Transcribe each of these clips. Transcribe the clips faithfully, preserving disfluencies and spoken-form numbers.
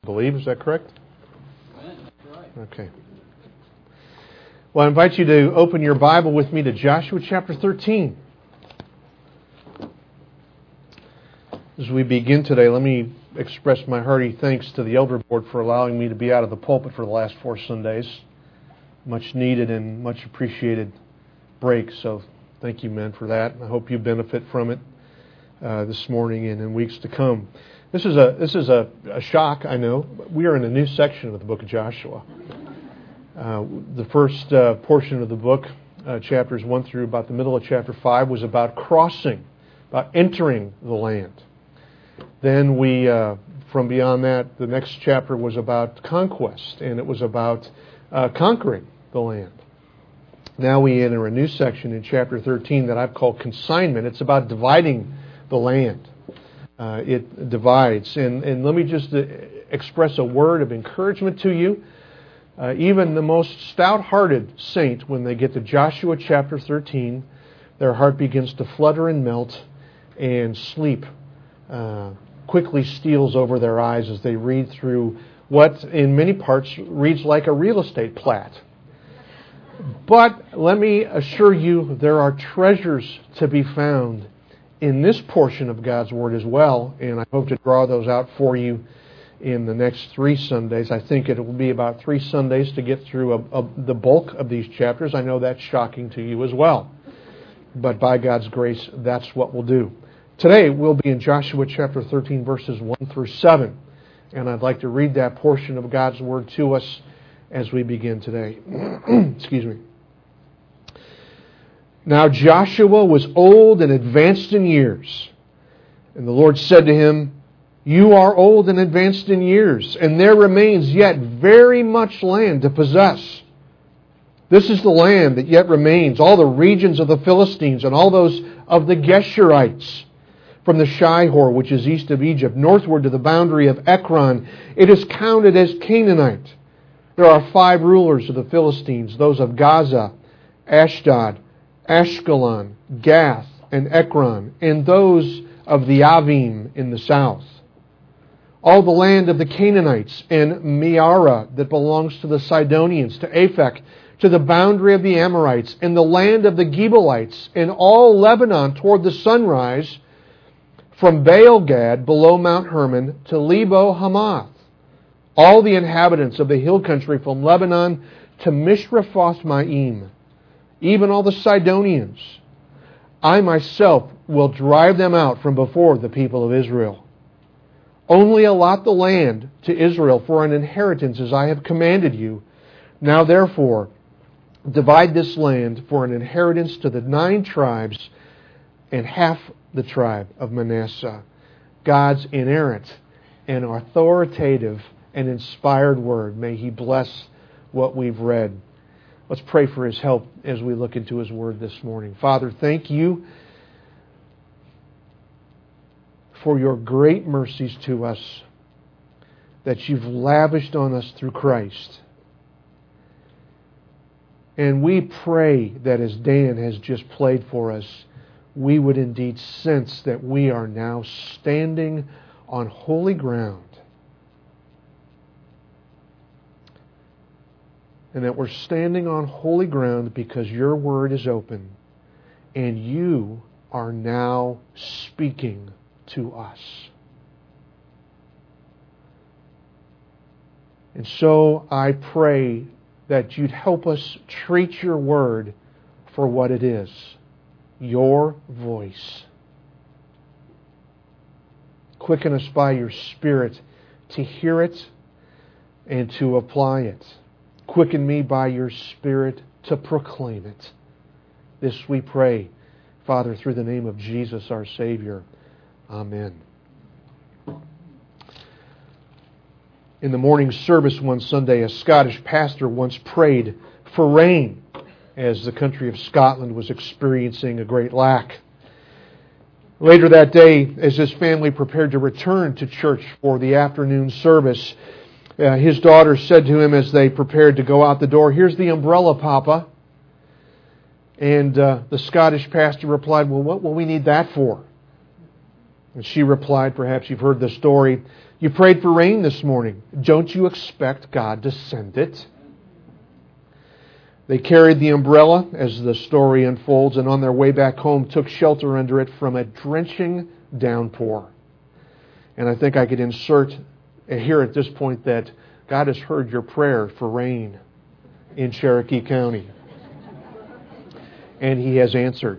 I believe. Is that correct? Okay. Well, I invite you to open your Bible with me to Joshua chapter thirteen. As we begin today, let me express my hearty thanks to the Elder Board for allowing me to be out of the pulpit for the last four Sundays. Much needed and much appreciated break, so thank you, men, for that. I hope you benefit from it uh, this morning and in weeks to come. This is a this is a, a shock, I know. We are in a new section of the book of Joshua. Uh, the first uh, portion of the book, uh, chapters one through about the middle of chapter five, was about crossing, about entering the land. Then we, uh, from beyond that, the next chapter was about conquest, and it was about uh, conquering the land. Now we enter a new section in chapter thirteen that I've called consignment. It's about dividing the land. Uh, it divides. And, and let me just uh, express a word of encouragement to you. Uh, even the most stout-hearted saint, when they get to Joshua chapter thirteen, their heart begins to flutter and melt, and sleep uh, quickly steals over their eyes as they read through what, in many parts, reads like a real estate plat. But let me assure you, there are treasures to be found in this portion of God's Word as well, and I hope to draw those out for you in the next three Sundays. I think it will be about three Sundays to get through a, a, the bulk of these chapters. I know that's shocking to you as well. But by God's grace, that's what we'll do. Today, we'll be in Joshua chapter thirteen, verses one through seven. And I'd like to read that portion of God's Word to us as we begin today. Excuse me. Now Joshua was old and advanced in years. And the Lord said to him, "You are old and advanced in years, and there remains yet very much land to possess. This is the land that yet remains, all the regions of the Philistines and all those of the Geshurites, from the Shihor, which is east of Egypt, northward to the boundary of Ekron. It is counted as Canaanite. There are five rulers of the Philistines, those of Gaza, Ashdod, Ashkelon, Gath, and Ekron, and those of the Avim in the south. All the land of the Canaanites, and Meara that belongs to the Sidonians, to Aphek, to the boundary of the Amorites, and the land of the Gebalites, and all Lebanon toward the sunrise, from Baal-gad below Mount Hermon to Lebo Hamath. All the inhabitants of the hill country from Lebanon to Mishrephoth-maim, even all the Sidonians. I myself will drive them out from before the people of Israel. Only allot the land to Israel for an inheritance as I have commanded you. Now therefore, divide this land for an inheritance to the nine tribes and half the tribe of Manasseh." God's inerrant and authoritative and inspired word. May He bless what we've read. Let's pray for His help as we look into His Word this morning. Father, thank You for Your great mercies to us that You've lavished on us through Christ. And we pray that as Dan has just played for us, we would indeed sense that we are now standing on holy ground. And that we're standing on holy ground because Your Word is open and You are now speaking to us. And so I pray that You'd help us treat Your Word for what it is, Your voice. Quicken us by Your Spirit to hear it and to apply it. Quicken me by Your Spirit to proclaim it. This we pray, Father, through the name of Jesus our Savior. Amen. In the morning service one Sunday, a Scottish pastor once prayed for rain as the country of Scotland was experiencing a great lack. Later that day, as his family prepared to return to church for the afternoon service, uh, his daughter said to him as they prepared to go out the door, "Here's the umbrella, Papa." And uh, the Scottish pastor replied, "Well, what will we need that for?" And she replied, perhaps you've heard the story, You prayed for rain this morning. Don't you expect God to send it? They carried the umbrella as the story unfolds, and on their way back home took shelter under it from a drenching downpour. And I think I could insert here at this point that God has heard your prayer for rain in Cherokee County. And He has answered.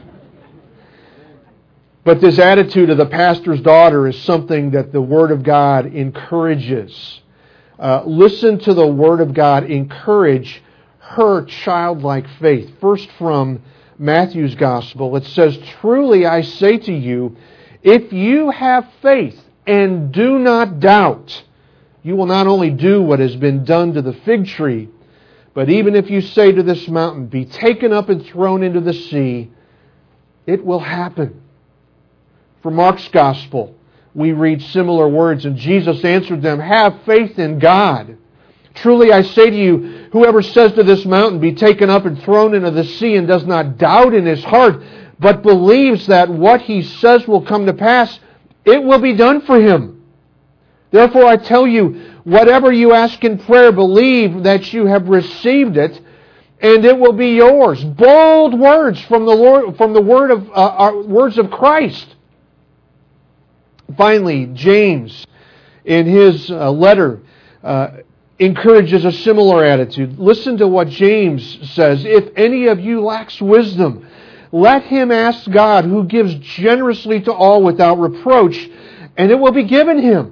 But this attitude of the pastor's daughter is something that the Word of God encourages. Uh, listen to the Word of God encourage her childlike faith. First from Matthew's Gospel, it says, "Truly I say to you, if you have faith and do not doubt, you will not only do what has been done to the fig tree, but even if you say to this mountain, be taken up and thrown into the sea, it will happen." From Mark's Gospel, we read similar words, and Jesus answered them, "Have faith in God. Truly I say to you, whoever says to this mountain, be taken up and thrown into the sea, and does not doubt in his heart, but believes that what he says will come to pass, it will be done for him. Therefore I tell you, whatever you ask in prayer, believe that you have received it, and it will be yours." Bold words from the Lord, from the word of uh, our, words of Christ. Finally, James, in his uh, letter, uh, encourages a similar attitude. Listen to what James says. "If any of you lacks wisdom, let him ask God, who gives generously to all without reproach, and it will be given him.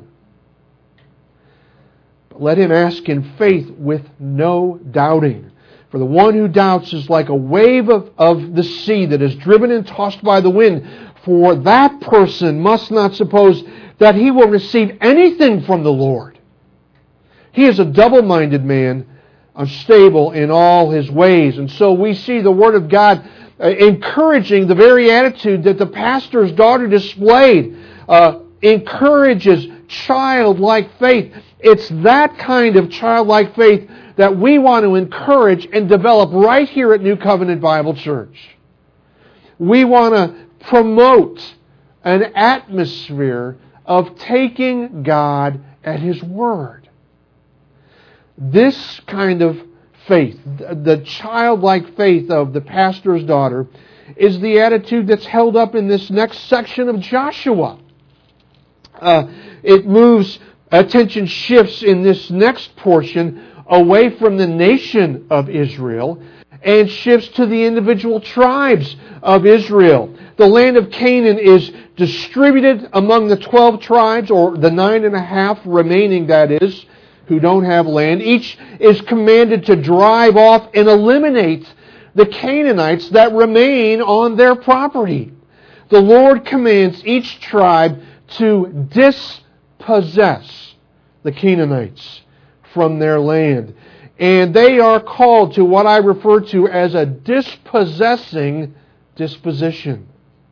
But let him ask in faith with no doubting. For the one who doubts is like a wave of, of the sea that is driven and tossed by the wind. For that person must not suppose that he will receive anything from the Lord. He is a double-minded man, unstable in all his ways." And so we see the Word of God encouraging the very attitude that the pastor's daughter displayed. Uh, encourages childlike faith. It's that kind of childlike faith that we want to encourage and develop right here at New Covenant Bible Church. We want to promote an atmosphere of taking God at His Word. This kind of faith, the childlike faith of the pastor's daughter, is the attitude that's held up in this next section of Joshua. Uh, it moves, attention shifts in this next portion away from the nation of Israel and shifts to the individual tribes of Israel. The land of Canaan is distributed among the twelve tribes, or the nine and a half remaining, that is, who don't have land. Each is commanded to drive off and eliminate the Canaanites that remain on their property. The Lord commands each tribe to dispossess the Canaanites from their land. And they are called to what I refer to as a dispossessing disposition.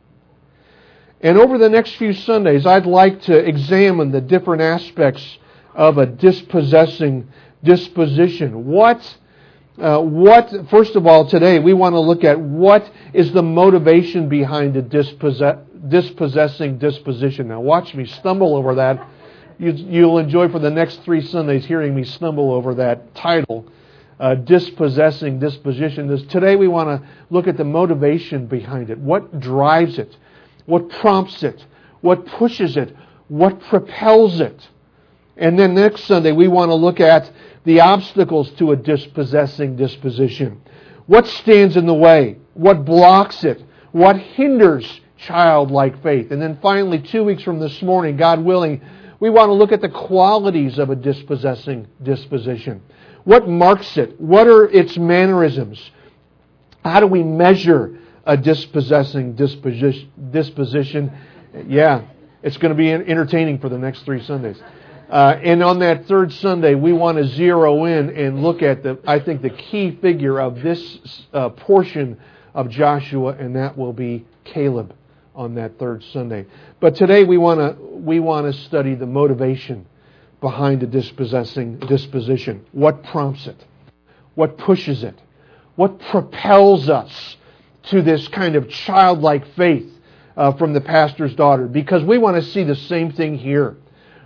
And over the next few Sundays, I'd like to examine the different aspects of a dispossessing disposition. What, uh, what? First of all, today we want to look at what is the motivation behind a dispossess, dispossessing disposition. Now, watch me stumble over that. You, you'll enjoy for the next three Sundays hearing me stumble over that title, uh, dispossessing disposition. This, today we want to look at the motivation behind it. What drives it? What prompts it? What pushes it? What propels it? And then next Sunday, we want to look at the obstacles to a dispossessing disposition. What stands in the way? What blocks it? What hinders childlike faith? And then finally, two weeks from this morning, God willing, we want to look at the qualities of a dispossessing disposition. What marks it? What are its mannerisms? How do we measure a dispossessing disposition? disposition? Yeah, it's going to be entertaining for the next three Sundays. Uh, and on that third Sunday, we want to zero in and look at the, I think, the key figure of this uh, portion of Joshua, and that will be Caleb on that third Sunday. But today we want to we want to study the motivation behind a dispossessing disposition. What prompts it? What pushes it? What propels us to this kind of childlike faith uh, from the pastor's daughter? Because we want to see the same thing here.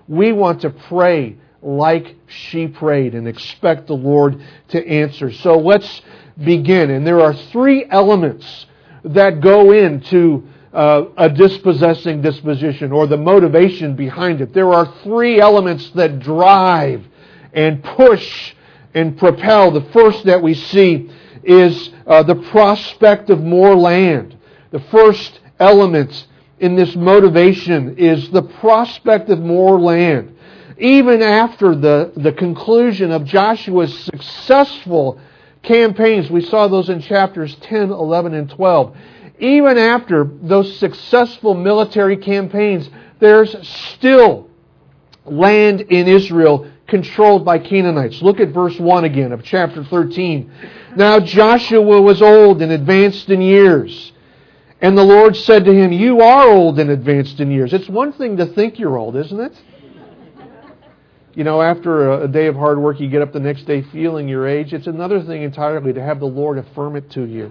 we want to pray like she prayed and expect the Lord to answer. So let's begin. And there are three elements that go into uh, a dispossessing disposition, or the motivation behind it. There are three elements that drive and push and propel. The first that we see is uh, the prospect of more land. The first element in this motivation is the prospect of more land. Even after the, the conclusion of Joshua's successful campaigns, we saw those in chapters ten, eleven, and twelve. Even after those successful military campaigns, there's still land in Israel controlled by Canaanites. Look at verse one again of chapter thirteen. Now Joshua was old and advanced in years. And the Lord said to him, you are old and advanced in years. It's one thing to think you're old, isn't it? You know, after a day of hard work, you get up the next day feeling your age. It's another thing entirely to have the Lord affirm it to you.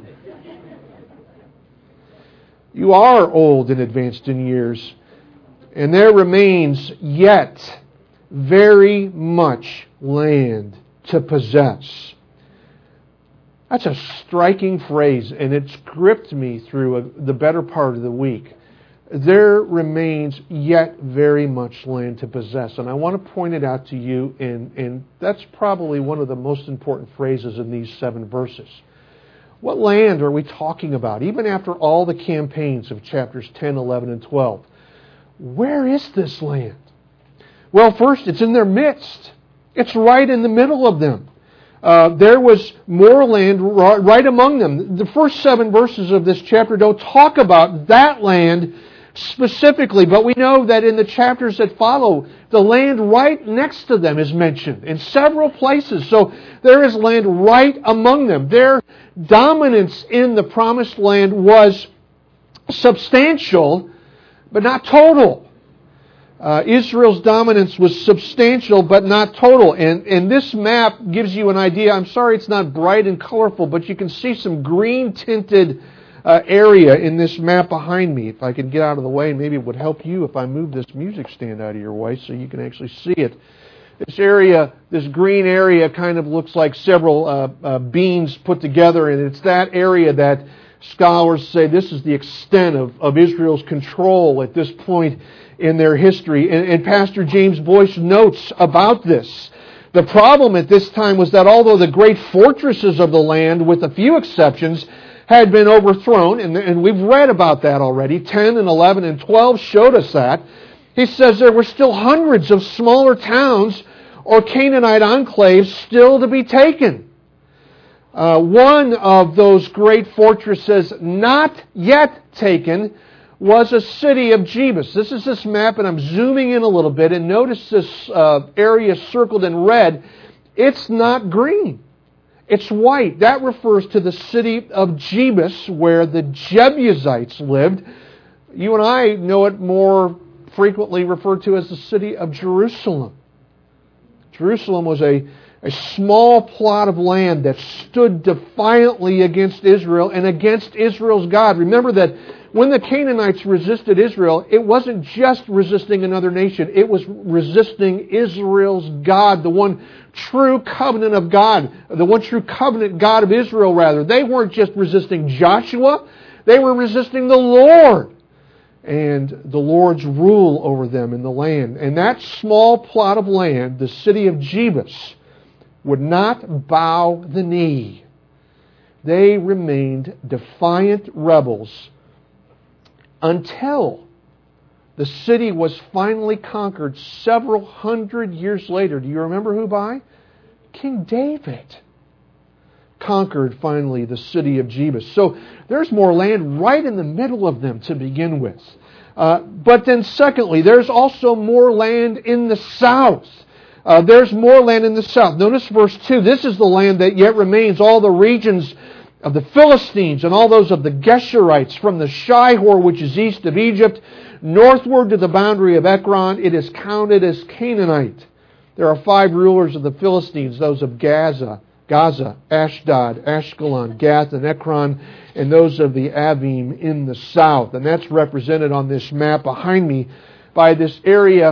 You are old and advanced in years, and there remains yet very much land to possess. That's a striking phrase, and it's gripped me through a, the better part of the week. There remains yet very much land to possess. And I want to point it out to you, and, and that's probably one of the most important phrases in these seven verses. What land are we talking about? Even after all the campaigns of chapters ten, eleven, and twelve, where is this land? Well, first, it's in their midst. It's right in the middle of them. Uh, there was more land right among them. The first seven verses of this chapter don't talk about that land specifically, but we know that in the chapters that follow, the land right next to them is mentioned in several places. So there is land right among them. Their dominance in the promised land was substantial, but not total. Uh, Israel's dominance was substantial but not total. And, and this map gives you an idea. I'm sorry it's not bright and colorful, but you can see some green tinted uh, area in this map behind me. If I could get out of the way, maybe it would help you if I move this music stand out of your way so you can actually see it. This area, this green area kind of looks like several uh, uh, beans put together, and it's that area that scholars say this is the extent of, of Israel's control at this point in their history. And, and Pastor James Boyce notes about this. The problem at this time was that although the great fortresses of the land, with a few exceptions, had been overthrown, and, and we've read about that already, ten and eleven and twelve showed us that, he says there were still hundreds of smaller towns or Canaanite enclaves still to be taken. Uh, one of those great fortresses not yet taken was a city of Jebus. This is this map, and I'm zooming in a little bit, and notice this uh, area circled in red. It's not green. It's white. That refers to the city of Jebus, where the Jebusites lived. You and I know it more frequently referred to as the city of Jerusalem. Jerusalem was a, a small plot of land that stood defiantly against Israel and against Israel's God. Remember that when the Canaanites resisted Israel, it wasn't just resisting another nation. It was resisting Israel's God, the one true covenant of God, the one true covenant God of Israel, rather. They weren't just resisting Joshua. They were resisting the Lord and the Lord's rule over them in the land. And that small plot of land, the city of Jebus, would not bow the knee. They remained defiant rebels until the city was finally conquered several hundred years later. Do you remember who by? King David conquered finally the city of Jebus. So there's more land right in the middle of them to begin with. Uh, but then secondly, there's also more land in the south. Uh, there's more land in the south. Notice verse two. This is the land that yet remains, all the regions of the Philistines and all those of the Geshurites, from the Shihor, which is east of Egypt, northward to the boundary of Ekron. It is counted as Canaanite. There are five rulers of the Philistines, those of Gaza, Gaza, Ashdod, Ashkelon, Gath, and Ekron, and those of the Avim in the south. And that's represented on this map behind me by this area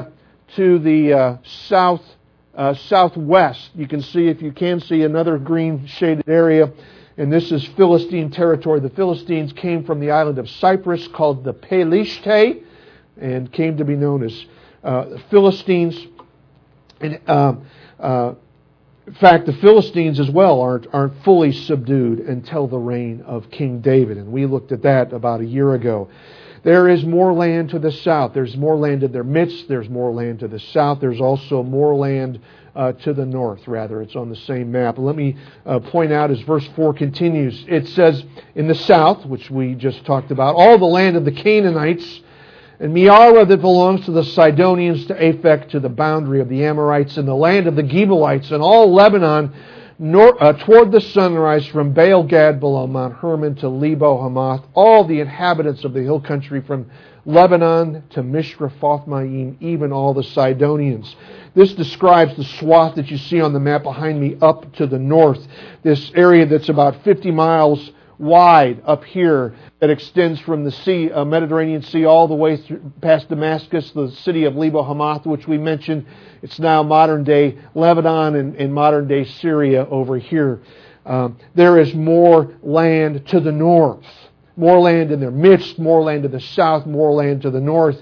to the uh, south uh, southwest, you can see, if you can see, another green shaded area. And this is Philistine territory. The Philistines came from the island of Cyprus called the Pelishte and came to be known as uh, the Philistines. And uh, uh, in fact, the Philistines as well aren't aren't fully subdued until the reign of King David. And we looked at that about a year ago. There is more land to the south. There's more land in their midst. There's more land to the south. There's also more land uh, to the north, rather. It's on the same map. Let me uh, point out as verse four continues. It says, in the south, which we just talked about, all the land of the Canaanites, and Meara that belongs to the Sidonians, to Aphek, to the boundary of the Amorites, and the land of the Gebalites, and all Lebanon, Nor, uh, toward the sunrise, from Baal Gad below Mount Hermon to Lebo Hamath, all the inhabitants of the hill country from Lebanon to Mishrephoth-maim, even all the Sidonians. This describes the swath that you see on the map behind me up to the north. This area that's about fifty miles wide up here that extends from the sea, uh, Mediterranean Sea all the way through, past Damascus, the city of Lebo Hamath, which we mentioned. It's now modern-day Lebanon and, and modern-day Syria over here. Um, there is more land to the north. More land in their midst, more land to the south, more land to the north.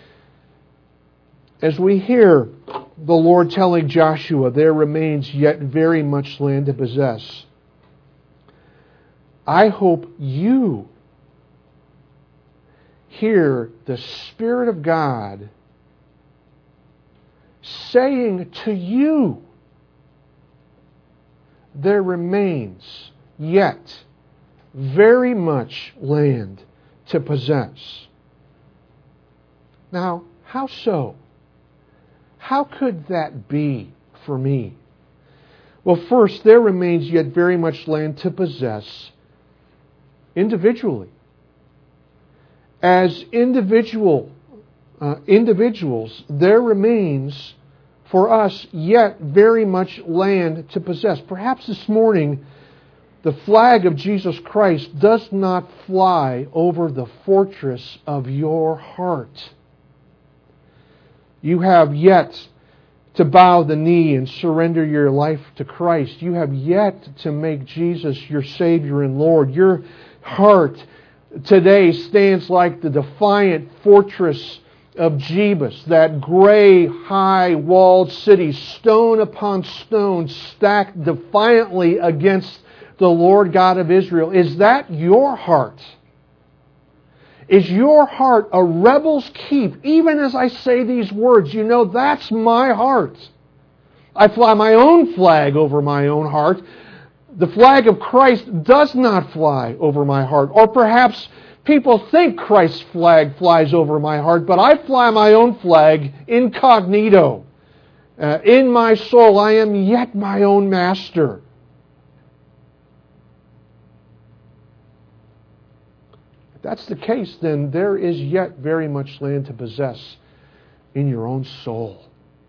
As we hear the Lord telling Joshua, there remains yet very much land to possess. I hope you hear the Spirit of God saying to you, there remains yet very much land to possess. Now, how so? How could that be for me? Well, first, there remains yet very much land to possess individually. As individual uh, individuals, there remains for us yet very much land to possess. Perhaps this morning, the flag of Jesus Christ does not fly over the fortress of your heart. You have yet to bow the knee and surrender your life to Christ. You have yet to make Jesus your Savior and Lord. Your heart today stands like the defiant fortress of Jebus, that gray, high-walled city, stone upon stone, stacked defiantly against the Lord God of Israel. Is that your heart? Is your heart a rebel's keep? Even as I say these words, you know, that's my heart. I fly my own flag over my own heart. The flag of Christ does not fly over my heart. Or perhaps people think Christ's flag flies over my heart, but I fly my own flag incognito. Uh, in my soul, I am yet my own master. If that's the case, then there is yet very much land to possess in your own soul.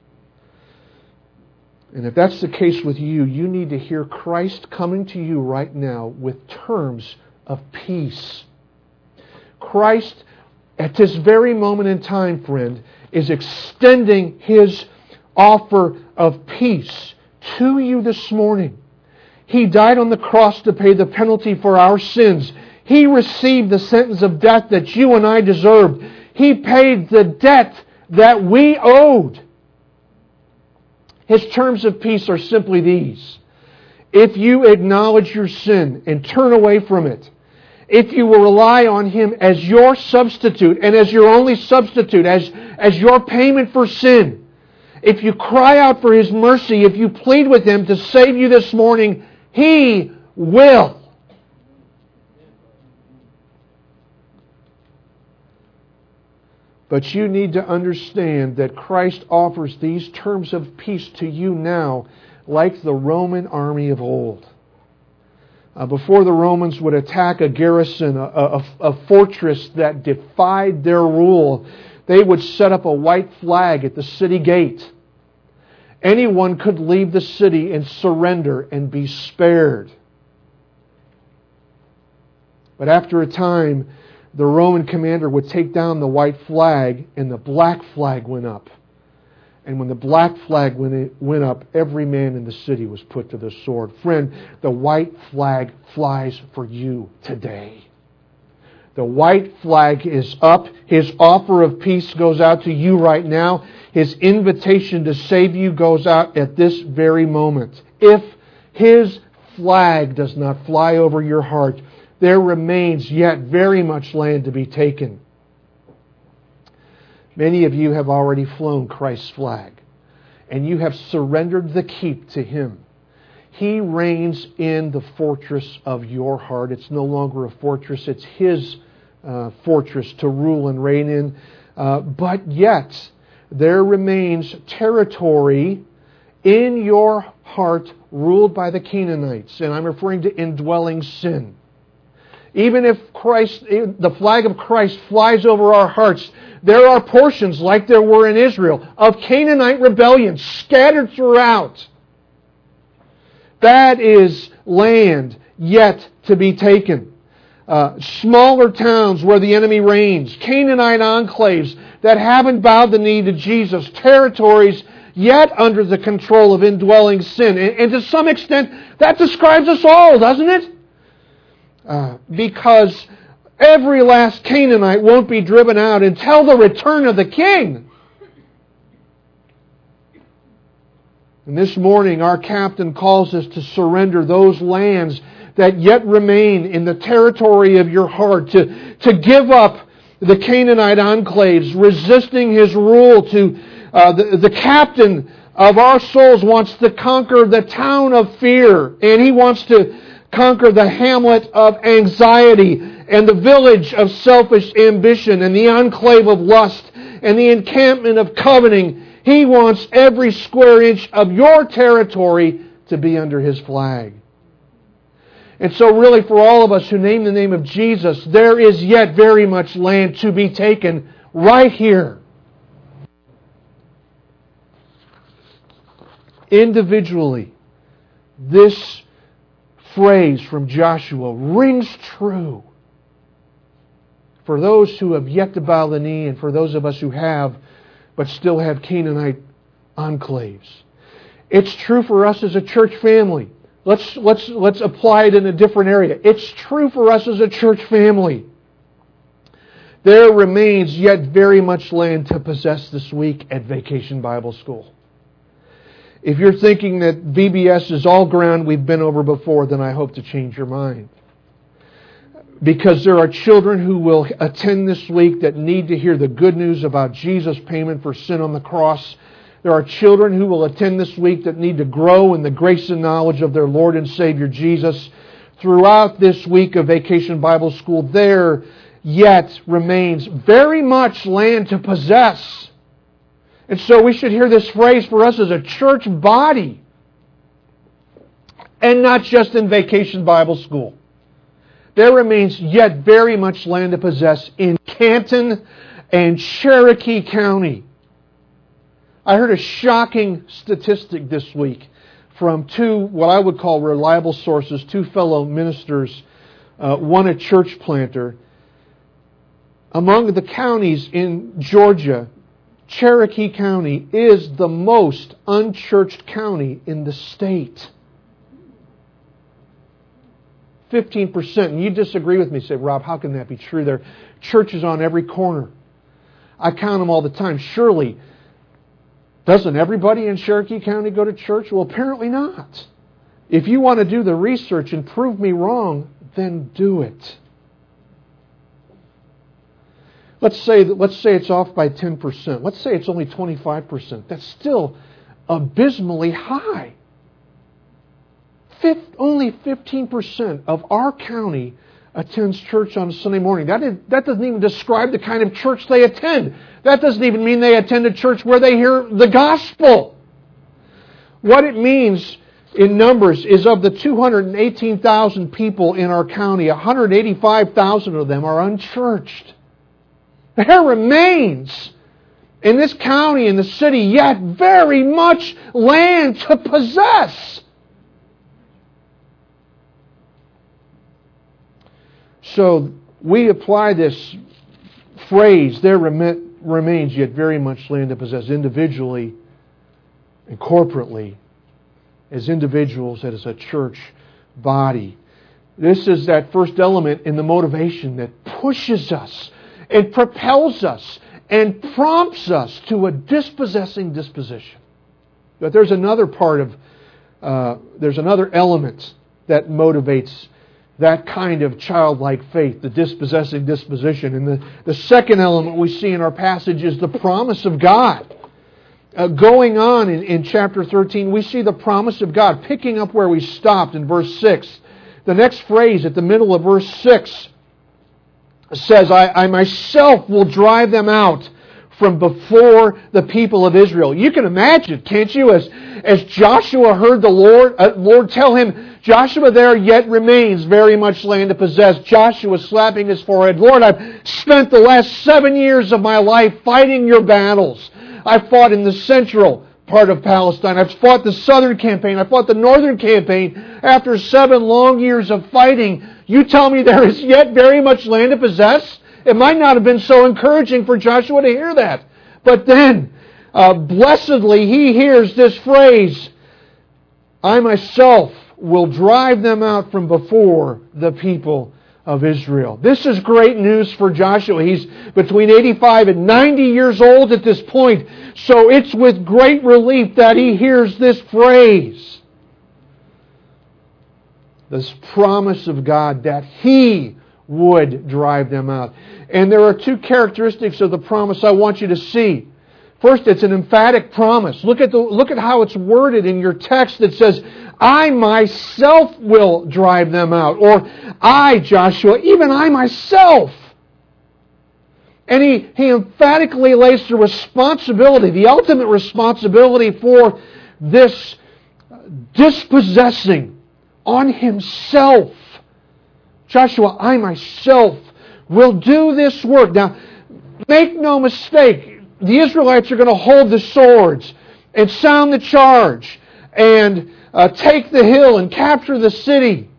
And if that's the case with you, you need to hear Christ coming to you right now with terms of peace. Christ, at this very moment in time, friend, is extending His offer of peace to you this morning. He died on the cross to pay the penalty for our sins. He received the sentence of death that you and I deserved. He paid the debt that we owed. His terms of peace are simply these. If you acknowledge your sin and turn away from it, if you will rely on Him as your substitute and as your only substitute, as, as your payment for sin, if you cry out for His mercy, if you plead with Him to save you this morning, He will. But you need to understand that Christ offers these terms of peace to you now like the Roman army of old. Uh, before the Romans would attack a garrison, a, a, a fortress that defied their rule, they would set up a white flag at the city gate. Anyone could leave the city and surrender and be spared. But after a time, the Roman commander would take down the white flag and the black flag went up. And when the black flag went, went up, every man in the city was put to the sword. Friend, the white flag flies for you today. The white flag is up. His offer of peace goes out to you right now. His invitation to save you goes out at this very moment. If His flag does not fly over your heart, there remains yet very much land to be taken. Many of you have already flown Christ's flag, and you have surrendered the keep to Him. He reigns in the fortress of your heart. It's no longer a fortress, it's His uh, fortress to rule and reign in. Uh, but yet, there remains territory in your heart ruled by the Canaanites. And I'm referring to indwelling sin. Even if Christ, the flag of Christ flies over our hearts, there are portions, like there were in Israel, of Canaanite rebellion scattered throughout. That is land yet to be taken. Uh, smaller towns where the enemy reigns, Canaanite enclaves that haven't bowed the knee to Jesus, territories yet under the control of indwelling sin. And, and to some extent, that describes us all, doesn't it? Uh, because every last Canaanite won't be driven out until the return of the King. And this morning, our captain calls us to surrender those lands that yet remain in the territory of your heart, to, to give up the Canaanite enclaves, resisting his rule. To uh, the, the captain of our souls wants to conquer the town of fear, and he wants to conquer the hamlet of anxiety, and the village of selfish ambition, and the enclave of lust, and the encampment of coveting. He wants every square inch of your territory to be under His flag. And so really, for all of us who name the name of Jesus, there is yet very much land to be taken right here. Individually, this phrase from Joshua rings true for those who have yet to bow the knee, and for those of us who have, but still have Canaanite enclaves. It's true for us as a church family. Let's, let's, let's apply it in a different area. It's true for us as a church family. There remains yet very much land to possess this week at Vacation Bible School. If you're thinking that V B S is all ground we've been over before, then I hope to change your mind. Because there are children who will attend this week that need to hear the good news about Jesus' payment for sin on the cross. There are children who will attend this week that need to grow in the grace and knowledge of their Lord and Savior Jesus. Throughout this week of Vacation Bible School, there yet remains very much land to possess. And so we should hear this phrase for us as a church body, and not just in Vacation Bible School. There remains yet very much land to possess in Canton and Cherokee County. I heard a shocking statistic this week from two, what I would call reliable sources, two fellow ministers, uh, one a church planter. Among the counties in Georgia, Cherokee County is the most unchurched county in the state. fifteen percent. And you disagree with me, say, Rob, how can that be true? There are churches on every corner. I count them all the time. Surely, doesn't everybody in Cherokee County go to church? Well, apparently not. If you want to do the research and prove me wrong, then do it. Let's say that, let's say it's off by ten percent. Let's say it's only twenty-five percent. That's still abysmally high. Fifth, only fifteen percent of our county attends church on Sunday morning. That, is, that doesn't even describe the kind of church they attend. That doesn't even mean they attend a church where they hear the gospel. What it means in numbers is, of the two hundred eighteen thousand people in our county, one hundred eighty-five thousand of them are unchurched. There remains in this county, in the city, yet very much land to possess. So we apply this phrase, there remains yet very much land to possess, individually and corporately, as individuals, as a church body. This is that first element in the motivation that pushes us and propels us and prompts us to a dispossessing disposition. But there's another part of, uh, there's another element that motivates that kind of childlike faith, the dispossessing disposition. And the, the second element we see in our passage is the promise of God. Uh, going on in, in chapter thirteen, we see the promise of God, picking up where we stopped in verse six. The next phrase at the middle of verse six says, I, I myself will drive them out from before the people of Israel. You can imagine, can't you, as, as Joshua heard the Lord, uh, Lord tell him, Joshua, there yet remains very much land to possess. Joshua slapping his forehead, Lord, I've spent the last seven years of my life fighting your battles. I've fought in the central part of Palestine. I've fought the southern campaign. I fought the northern campaign. After seven long years of fighting, you tell me there is yet very much land to possess? It might not have been so encouraging for Joshua to hear that. But then, uh, blessedly, he hears this phrase, I myself will drive them out from before the people of Israel. This is great news for Joshua. He's between eighty-five and ninety years old at this point. So it's with great relief that he hears this phrase. This promise of God that He would drive them out. And there are two characteristics of the promise I want you to see. First, it's an emphatic promise. Look at the look at how it's worded in your text that says, I myself will drive them out. Or, I, Joshua, even I myself. And he, he emphatically lays the responsibility, the ultimate responsibility for this dispossessing on himself. Joshua, I myself will do this work. Now, make no mistake, the Israelites are going to hold the swords and sound the charge and uh, take the hill and capture the city.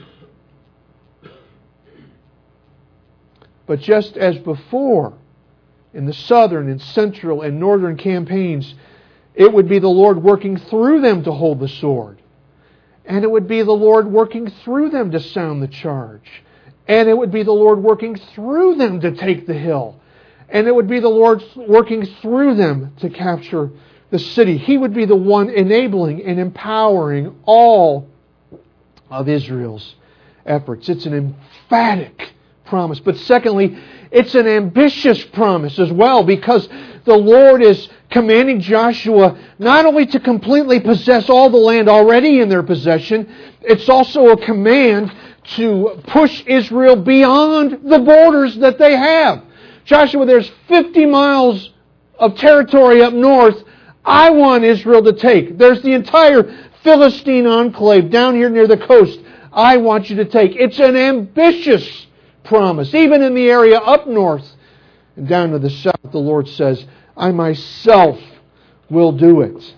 But just as before, in the southern and central and northern campaigns, it would be the Lord working through them to hold the sword. And it would be the Lord working through them to sound the charge. And it would be the Lord working through them to take the hill. And it would be the Lord working through them to capture the city. He would be the one enabling and empowering all of Israel's efforts. It's an emphatic promise. But secondly, it's an ambitious promise as well, because the Lord is commanding Joshua not only to completely possess all the land already in their possession, it's also a command to push Israel beyond the borders that they have. Joshua, there's fifty miles of territory up north I want Israel to take. There's the entire Philistine enclave down here near the coast I want you to take. It's an ambitious promise. Even in the area up north and down to the south, the Lord says, I myself will do it.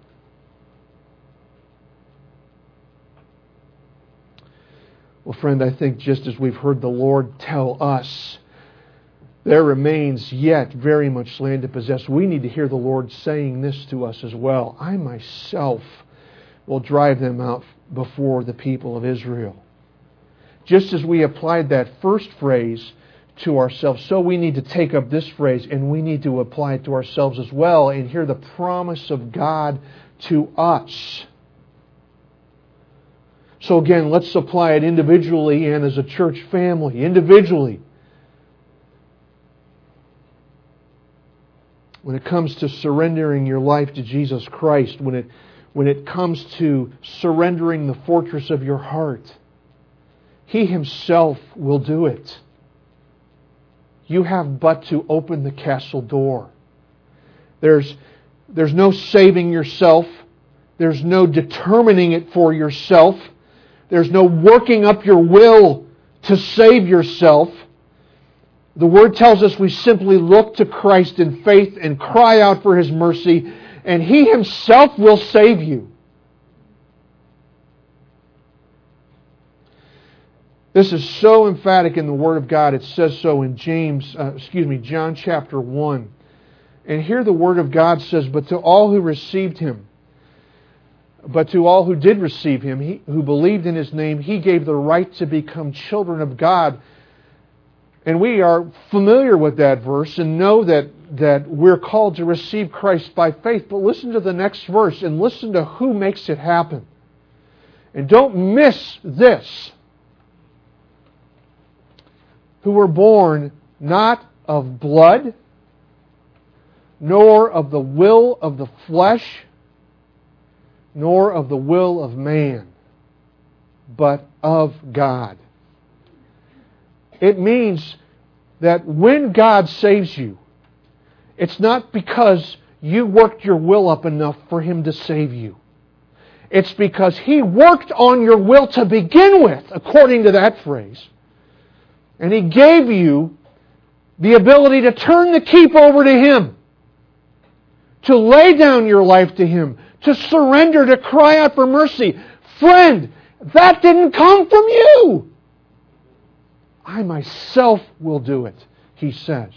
Well, friend, I think just as we've heard the Lord tell us, there remains yet very much land to possess. We need to hear the Lord saying this to us as well. I myself will drive them out before the people of Israel. Just as we applied that first phrase to ourselves, so we need to take up this phrase and we need to apply it to ourselves as well and hear the promise of God to us. So again, let's apply it individually and as a church family. Individually, when it comes to surrendering your life to Jesus Christ, when it, when it comes to surrendering the fortress of your heart, He Himself will do it. You have but to open the castle door. There's, there's no saving yourself. There's no determining it for yourself. There's no working up your will to save yourself. The Word tells us we simply look to Christ in faith and cry out for His mercy, and He Himself will save you. This is so emphatic in the Word of God. It says so in James, uh, excuse me, John chapter one. And here the Word of God says, but to all who received Him, But to all who did receive Him, he, who believed in His name, He gave the right to become children of God. And we are familiar with that verse and know that, that we're called to receive Christ by faith. But listen to the next verse and listen to who makes it happen. And don't miss this. Who were born not of blood, nor of the will of the flesh, nor of the will of man, but of God. It means that when God saves you, it's not because you worked your will up enough for Him to save you. It's because He worked on your will to begin with, according to that phrase. And He gave you the ability to turn the keep over to Him, to lay down your life to Him, to surrender, to cry out for mercy. Friend, that didn't come from you. I myself will do it, He says.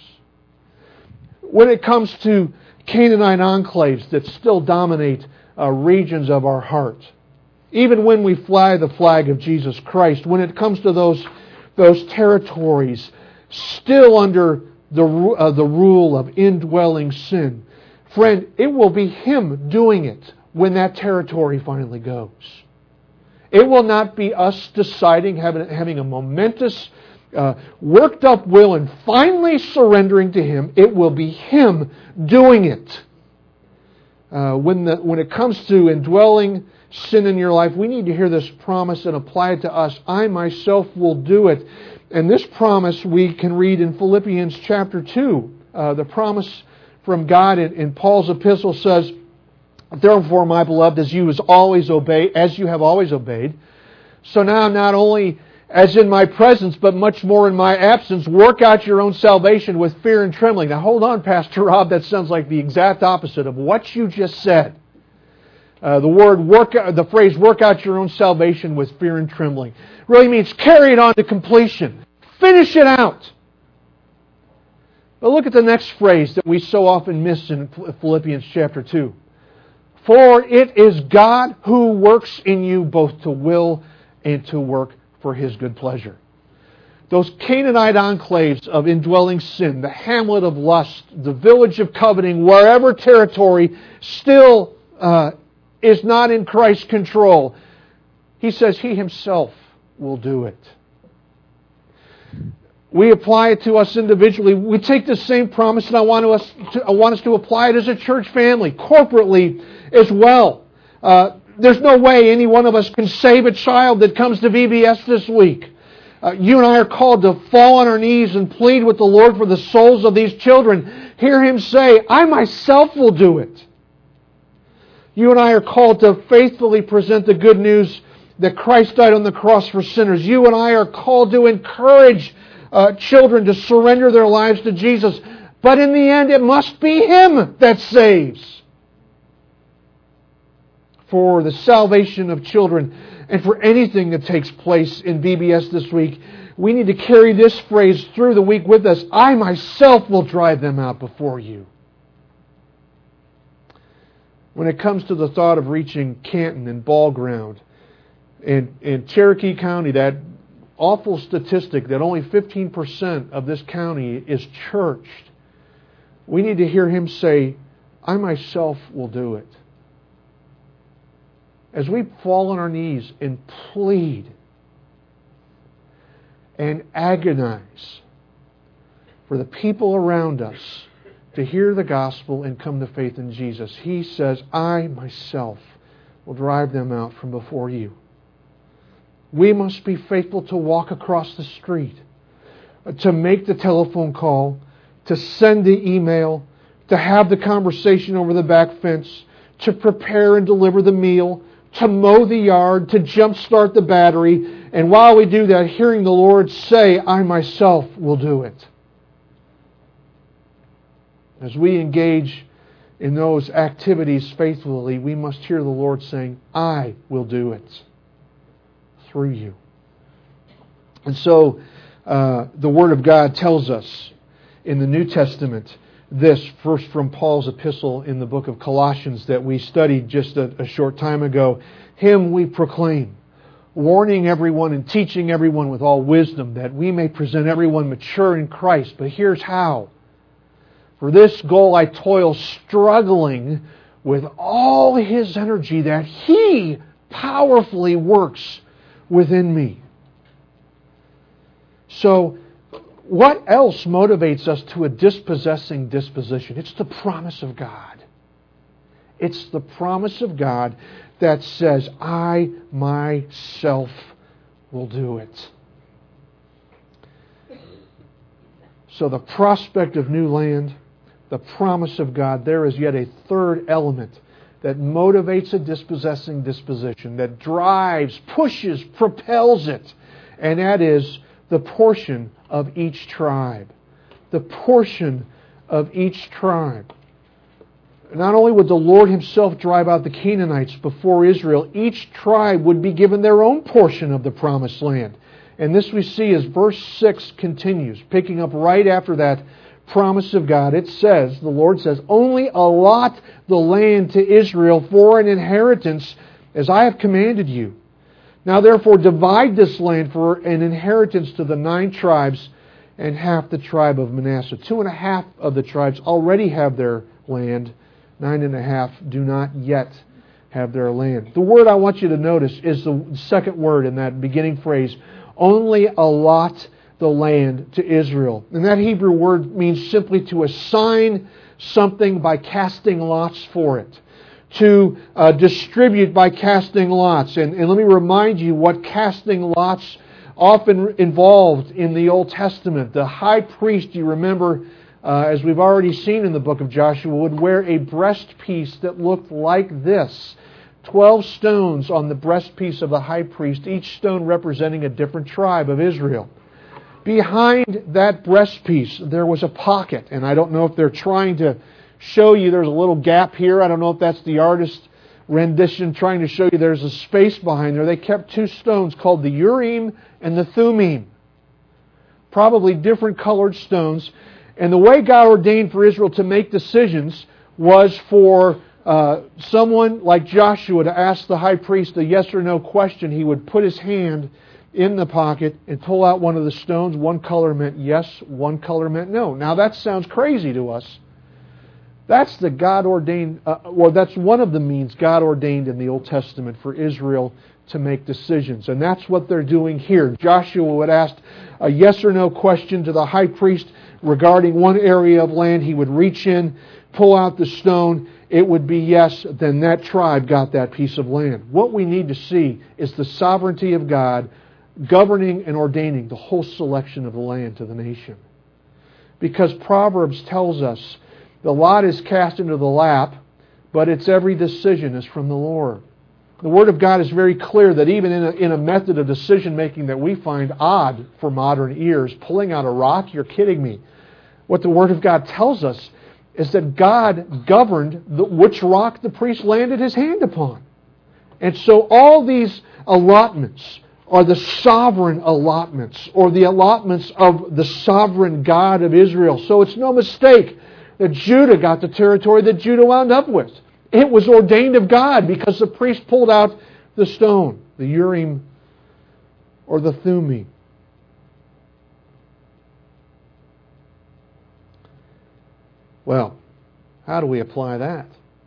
When it comes to Canaanite enclaves that still dominate uh, regions of our heart, even when we fly the flag of Jesus Christ, when it comes to those, those territories still under the, uh, the rule of indwelling sin, friend, it will be Him doing it when that territory finally goes. It will not be us deciding, having, having a momentous, uh, worked up will and finally surrendering to Him. It will be Him doing it. Uh, when, the, when it comes to indwelling sin in your life, we need to hear this promise and apply it to us. I myself will do it. And this promise we can read in Philippians chapter two. Uh, the promise from God in, in Paul's epistle says, "Therefore, my beloved, as you as always obey, as you have always obeyed, so now not only as in my presence, but much more in my absence, work out your own salvation with fear and trembling." Now, hold on, Pastor Rob. That sounds like the exact opposite of what you just said. Uh, the word work, the phrase "work out your own salvation with fear and trembling" really means carry it on to completion, finish it out. But look at the next phrase that we so often miss in Philippians chapter two. "For it is God who works in you both to will and to work for His good pleasure." Those Canaanite enclaves of indwelling sin, the hamlet of lust, the village of coveting, wherever territory still uh, is not in Christ's control, He says He Himself will do it. We apply it to us individually. We take the same promise, and I want us to, I want us to apply it as a church family, corporately as well. Uh, there's no way any one of us can save a child that comes to V B S this week. Uh, you and I are called to fall on our knees and plead with the Lord for the souls of these children. Hear Him say, "I myself will do it." You and I are called to faithfully present the good news that Christ died on the cross for sinners. You and I are called to encourage uh, children to surrender their lives to Jesus. But in the end, it must be Him that saves. For the salvation of children and for anything that takes place in V B S this week, we need to carry this phrase through the week with us. "I myself will drive them out before you." When it comes to the thought of reaching Canton and Ball Ground, in, in Cherokee County, that awful statistic that only fifteen percent of this county is churched, we need to hear Him say, "I myself will do it." As we fall on our knees and plead and agonize for the people around us to hear the gospel and come to faith in Jesus, He says, "I myself will drive them out from before you." We must be faithful to walk across the street, to make the telephone call, to send the email, to have the conversation over the back fence, to prepare and deliver the meal, to mow the yard, to jumpstart the battery, and while we do that, hearing the Lord say, "I myself will do it." As we engage in those activities faithfully, we must hear the Lord saying, "I will do it through you." And so, uh, the Word of God tells us in the New Testament this first from Paul's epistle in the book of Colossians that we studied just a, a short time ago. Him we proclaim, warning everyone and teaching everyone with all wisdom, that we may present everyone mature in Christ. But here's how. For this goal I toil, struggling with all His energy that He powerfully works within me. So, what else motivates us to a dispossessing disposition? It's the promise of God. It's the promise of God that says, I myself will do it. So the prospect of new land, the promise of God, there is yet a third element that motivates a dispossessing disposition, that drives, pushes, propels it, and that is the portion of each tribe. The portion of each tribe. Not only would the Lord Himself drive out the Canaanites before Israel, each tribe would be given their own portion of the promised land. And this we see as verse six continues, picking up right after that promise of God. It says, the Lord says, only allot the land to Israel for an inheritance as I have commanded you. Now therefore divide this land for an inheritance to the nine tribes and half the tribe of Manasseh. Two and a half of the tribes already have their land. Nine and a half do not yet have their land. The word I want you to notice is the second word in that beginning phrase, only allot the land to Israel. And that Hebrew word means simply to assign something by casting lots for it. To uh, distribute by casting lots. And, and let me remind you what casting lots often involved in the Old Testament. The high priest, you remember, uh, as we've already seen in the book of Joshua, would wear a breastpiece that looked like this. Twelve stones on the breastpiece of the high priest, each stone representing a different tribe of Israel. Behind that breastpiece, there was a pocket. And I don't know if they're trying to show you there's a little gap here. I don't know if that's the artist's rendition trying to show you there's a space behind there. They kept two stones called the Urim and the Thummim. Probably different colored stones. And the way God ordained for Israel to make decisions was for uh, someone like Joshua to ask the high priest a yes or no question. He would put his hand in the pocket and pull out one of the stones. One color meant yes, one color meant no. Now that sounds crazy to us. That's the God ordained, uh, or that's one of the means God ordained in the Old Testament for Israel to make decisions. And that's what they're doing here. Joshua would ask a yes or no question to the high priest regarding one area of land. He would reach in, pull out the stone. It would be yes, then that tribe got that piece of land. What we need to see is the sovereignty of God governing and ordaining the whole selection of the land to the nation. Because Proverbs tells us the lot is cast into the lap, but its every decision is from the Lord. The Word of God is very clear that even in a, in a method of decision-making that we find odd for modern ears, pulling out a rock, you're kidding me. What the Word of God tells us is that God governed the, which rock the priest landed his hand upon. And so all these allotments are the sovereign allotments, or the allotments of the sovereign God of Israel. So it's no mistake that Judah got the territory that Judah wound up with. It was ordained of God because the priest pulled out the stone, the Urim or the Thummim. Well, how do we apply that?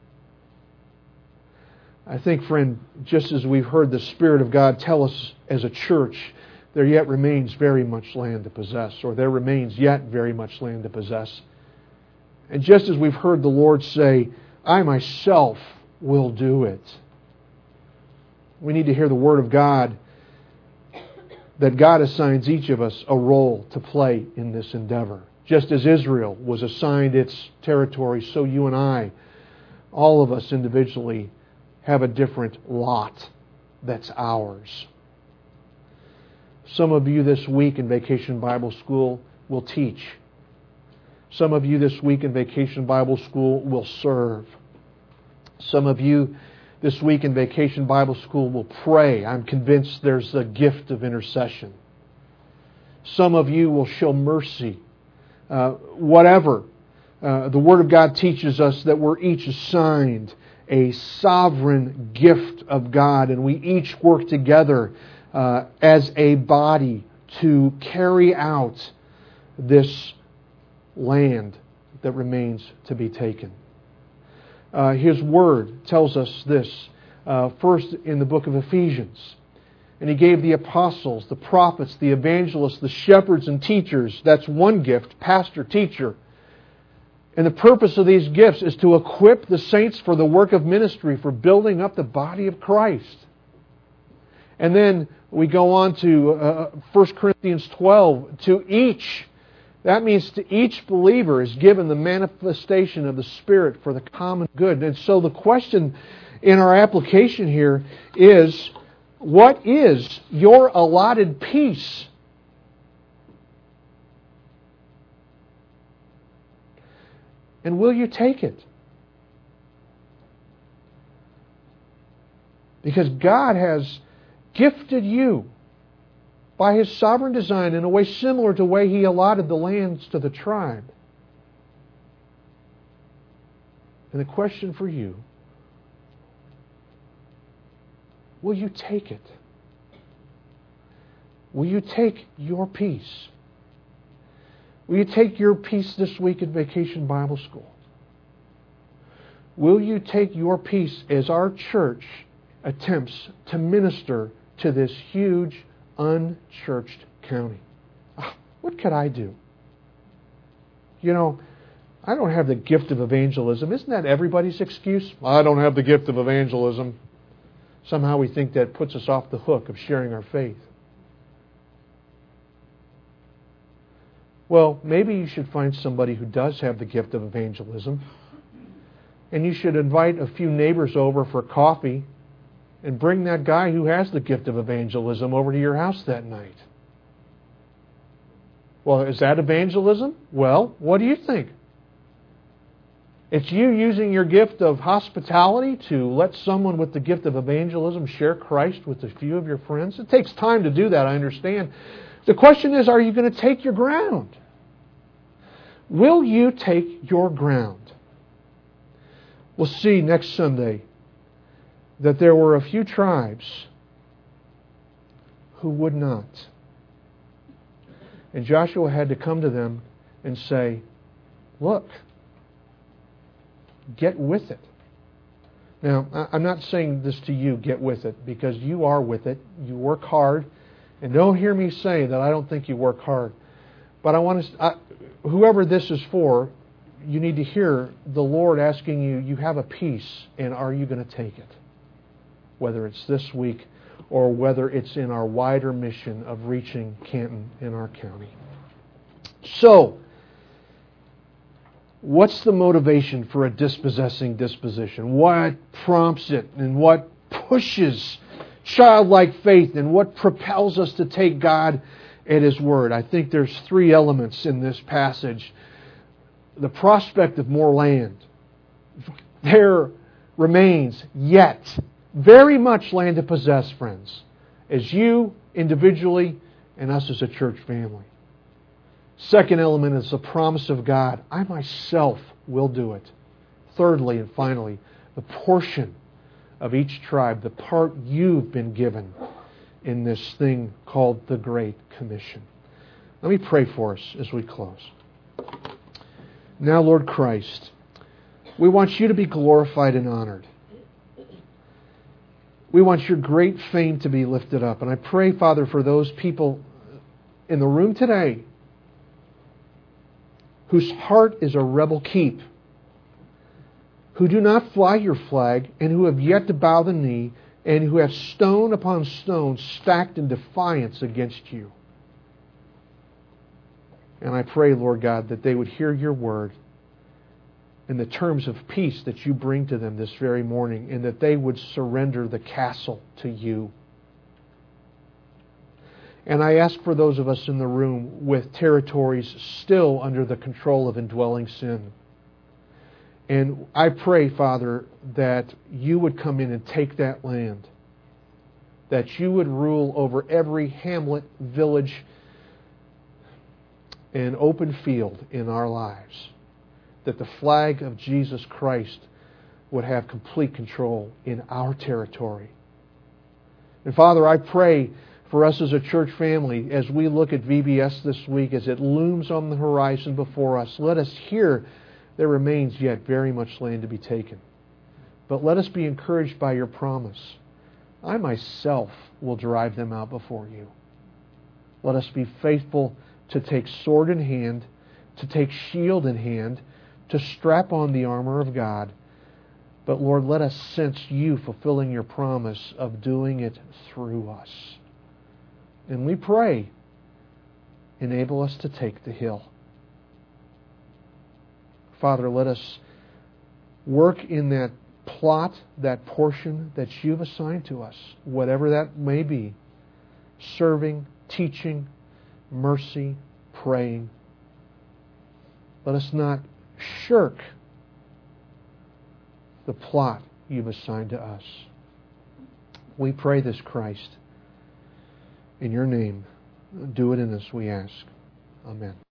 I think, friend, just as we've heard the Spirit of God tell us as a church, there yet remains very much land to possess, or there remains yet very much land to possess. And just as we've heard the Lord say, I myself will do it, we need to hear the Word of God that God assigns each of us a role to play in this endeavor. Just as Israel was assigned its territory, so you and I, all of us individually, have a different lot that's ours. Some of you this week in Vacation Bible School will teach. Some of you this week in Vacation Bible School will serve. Some of you this week in Vacation Bible School will pray. I'm convinced there's a gift of intercession. Some of you will show mercy. Uh, whatever Uh, the Word of God teaches us that we're each assigned a sovereign gift of God, and we each work together uh, as a body to carry out this land that remains to be taken. Uh, His Word tells us this, uh, first in the book of Ephesians. And He gave the apostles, the prophets, the evangelists, the shepherds and teachers. That's one gift, pastor, teacher. And the purpose of these gifts is to equip the saints for the work of ministry, for building up the body of Christ. And then we go on to uh, First Corinthians twelve. To each, that means to each believer is given the manifestation of the Spirit for the common good. And so the question in our application here is, what is your allotted piece? And will you take it? Because God has gifted you by His sovereign design in a way similar to the way He allotted the lands to the tribe. And the question for you, will you take it? Will you take your piece? Will you take your piece this week at Vacation Bible School? Will you take your piece as our church attempts to minister to this huge, unchurched county? Oh, what could I do? You know, I don't have the gift of evangelism. Isn't that everybody's excuse? I don't have the gift of evangelism. Somehow we think that puts us off the hook of sharing our faith. Well, maybe you should find somebody who does have the gift of evangelism, and you should invite a few neighbors over for coffee and bring that guy who has the gift of evangelism over to your house that night. Well, is that evangelism? Well, what do you think? It's you using your gift of hospitality to let someone with the gift of evangelism share Christ with a few of your friends. It takes time to do that, I understand. The question is, are you going to take your ground? Will you take your ground? We'll see next Sunday that there were a few tribes who would not. And Joshua had to come to them and say, look, get with it. Now, I'm not saying this to you, get with it, because you are with it. You work hard. And don't hear me say that I don't think you work hard. But I want to, I, whoever this is for, you need to hear the Lord asking you, you have a piece, and are you going to take it? Whether it's this week or whether it's in our wider mission of reaching Canton in our county. So, what's the motivation for a dispossessing disposition? What prompts it and what pushes childlike faith and what propels us to take God at His Word? I think there's three elements in this passage. The prospect of more land. There remains yet very much land to possess, friends, as you individually and us as a church family. Second element is the promise of God. I myself will do it. Thirdly and finally, the portion of each tribe, the part you've been given in this thing called the Great Commission. Let me pray for us as we close. Now, Lord Christ, we want you to be glorified and honored. We want your great fame to be lifted up. And I pray, Father, for those people in the room today whose heart is a rebel keep, who do not fly your flag, and who have yet to bow the knee, and who have stone upon stone stacked in defiance against you. And I pray, Lord God, that they would hear your word in the terms of peace that you bring to them this very morning, and that they would surrender the castle to you. And I ask for those of us in the room with territories still under the control of indwelling sin. And I pray, Father, that you would come in and take that land. That you would rule over every hamlet, village, and open field in our lives. that the flag of Jesus Christ would have complete control in our territory. And Father, I pray for us as a church family, as we look at V B S this week, as it looms on the horizon before us, let us hear there remains yet very much land to be taken. But let us be encouraged by your promise. I myself will drive them out before you. Let us be faithful to take sword in hand, to take shield in hand, to strap on the armor of God. But Lord, let us sense you fulfilling your promise of doing it through us. And we pray, enable us to take the hill. Father, let us work in that plot, that portion that you've assigned to us, whatever that may be, serving, teaching, mercy, praying. Let us not shirk the plot you've assigned to us. We pray this, Christ. In your name, do it in us, we ask. Amen.